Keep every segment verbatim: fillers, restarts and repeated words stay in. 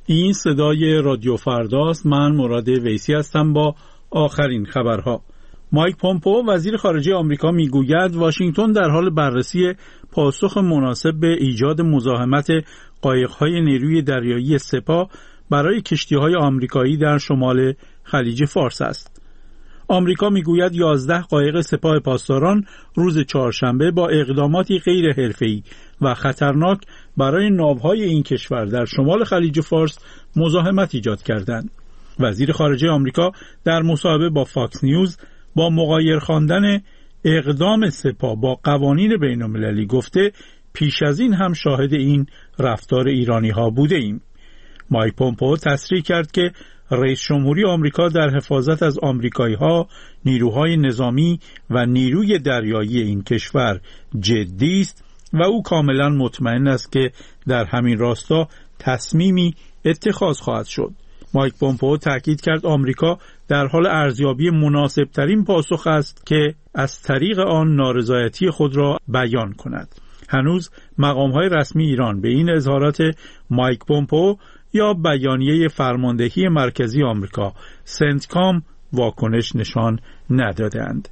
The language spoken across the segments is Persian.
این صدای رادیو فرداست. من مراد ویسی هستم با آخرین خبرها. مایک پومپئو وزیر خارجه آمریکا میگوید واشنگتن در حال بررسی پاسخ مناسب به ایجاد مزاحمت قایق‌های نیروی دریایی سپاه برای کشتی‌های آمریکایی در شمال خلیج فارس است. آمریکا میگوید یازده قایق سپاه پاسداران روز چهارشنبه با اقداماتی غیر حرفه‌ای و خطرناک برای ناوهای این کشور در شمال خلیج فارس مزاحمت ایجاد کردند. وزیر خارجه آمریکا در مصاحبه با فاکس نیوز با مغایر خواندن اقدام سپاه با قوانین بین‌المللی گفته پیش از این هم شاهد این رفتار ایرانی‌ها بوده ایم. مایک پومپئو تصریح کرد که رئیس جمهوری آمریکا در حفاظت از آمریکایی‌ها، نیروهای نظامی و نیروی دریایی این کشور جدی است و او کاملا مطمئن است که در همین راستا تصمیمی اتخاذ خواهد شد. مایک پومپئو تاکید کرد آمریکا در حال ارزیابی مناسبترین پاسخ است که از طریق آن نارضایتی خود را بیان کند. هنوز مقام‌های رسمی ایران به این اظهارات مایک پومپئو یا بیانیه فرماندهی مرکزی آمریکا سنتکام واکنش نشان ندادند.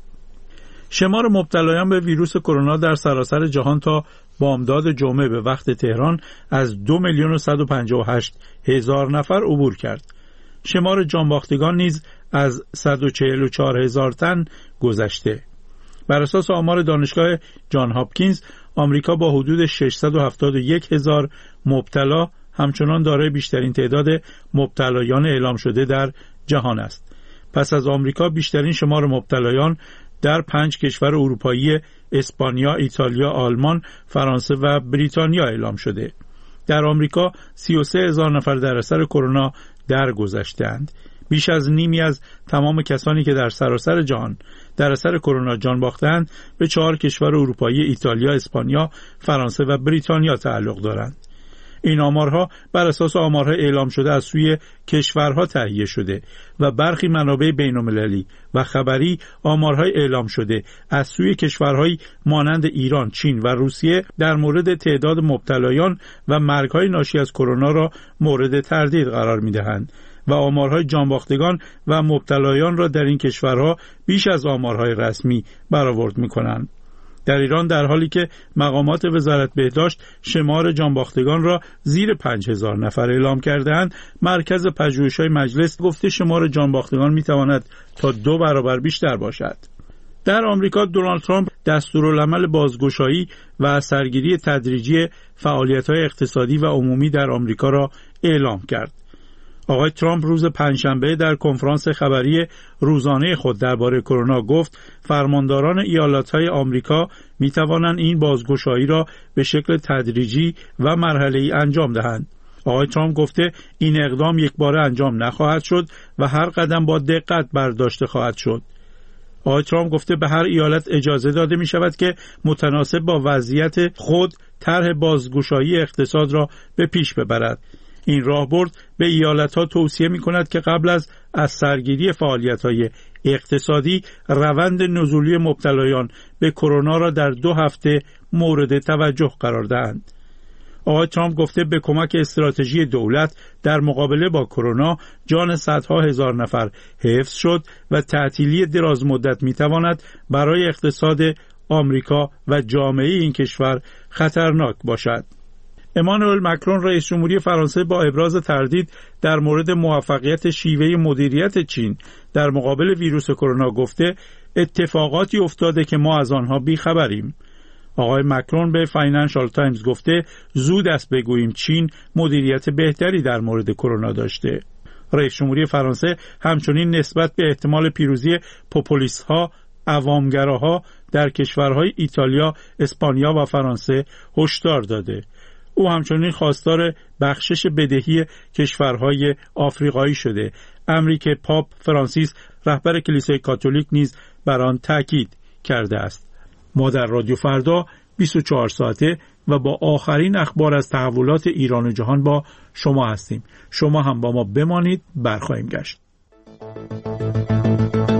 شمار مبتلایان به ویروس کرونا در سراسر جهان تا بامداد جمعه به وقت تهران از دو میلیون و صد و پنجاه و هشت هزار نفر عبور کرد. شمار جانباختگان نیز از صد و چهل و چهار هزار تن گذشته. بر اساس آمار دانشگاه جان هاپکینز، آمریکا با حدود ششصد و هفتاد و یک هزار مبتلا همچنان دارای بیشترین تعداد مبتلایان اعلام شده در جهان است. پس از آمریکا بیشترین شمار مبتلایان در پنج کشور اروپایی اسپانیا، ایتالیا، آلمان، فرانسه و بریتانیا اعلام شده. در آمریکا سی و سه هزار نفر در اثر کرونا درگذشتند. بیش از نیمی از تمام کسانی که در سراسر جهان در اثر کرونا جان باختند به چهار کشور اروپایی ایتالیا، اسپانیا، فرانسه و بریتانیا تعلق دارند. این آمارها بر اساس آمارهای اعلام شده از سوی کشورها تهیه شده و برخی منابع بین‌المللی و خبری آمارهای اعلام شده از سوی کشورهای مانند ایران، چین و روسیه در مورد تعداد مبتلایان و مرگ‌های ناشی از کرونا را مورد تردید قرار می‌دهند و آمارهای جانباختگان و مبتلایان را در این کشورها بیش از آمارهای رسمی برآورد می‌کنند. در ایران در حالی که مقامات وزارت بهداشت شمار جانباختگان را زیر پنج هزار نفر اعلام کرده‌اند، مرکز پژوهش‌های مجلس گفته شمار جانباختگان می‌تواند تا دو برابر بیشتر باشد. در آمریکا دونالد ترامپ دستورالعمل بازگشایی و سرگیری تدریجی فعالیت‌های اقتصادی و عمومی در آمریکا را اعلام کرد. آقای ترامپ روز پنجشنبه در کنفرانس خبری روزانه خود درباره کرونا گفت فرمانداران ایالت‌های آمریکا می‌توانند این بازگشایی را به شکل تدریجی و مرحله‌ای انجام دهند. آقای ترامپ گفته این اقدام یکباره انجام نخواهد شد و هر قدم با دقت برداشته خواهد شد. آقای ترامپ گفته به هر ایالت اجازه داده می شود که متناسب با وضعیت خود طرح بازگشایی اقتصاد را به پیش ببرد. این راهبرد به ایالت‌ها توصیه می‌کند که قبل از از سرگیری فعالیت‌های اقتصادی روند نزولی مبتلایان به کرونا را در دو هفته مورد توجه قرار دهند. آقای ترامپ گفته به کمک استراتژی دولت در مقابله با کرونا جان صدها هزار نفر حفظ شد و تعطیلی دراز مدت می‌تواند برای اقتصاد آمریکا و جامعه این کشور خطرناک باشد. امانوئل مکرون رئیس جمهوری فرانسه با ابراز تردید در مورد موفقیت شیوه مدیریت چین در مقابل ویروس کرونا گفته اتفاقاتی افتاده که ما از آنها بیخبریم. آقای مکرون به فاینانشال تایمز گفته زود است بگوییم چین مدیریت بهتری در مورد کرونا داشته. رئیس جمهوری فرانسه همچنین نسبت به احتمال پیروزی پوپولیست‌ها، عوامگراها در کشورهای ایتالیا، اسپانیا و فرانسه هشدار داده. او همچنین خواستار بخشش بدهی کشورهای آفریقایی شده. امری که پاپ فرانسیس رهبر کلیسای کاتولیک نیز بر آن تاکید کرده است. ما در رادیو فردا بیست و چهار ساعته و با آخرین اخبار از تحولات ایران و جهان با شما هستیم. شما هم با ما بمانید، برخواهیم گشت.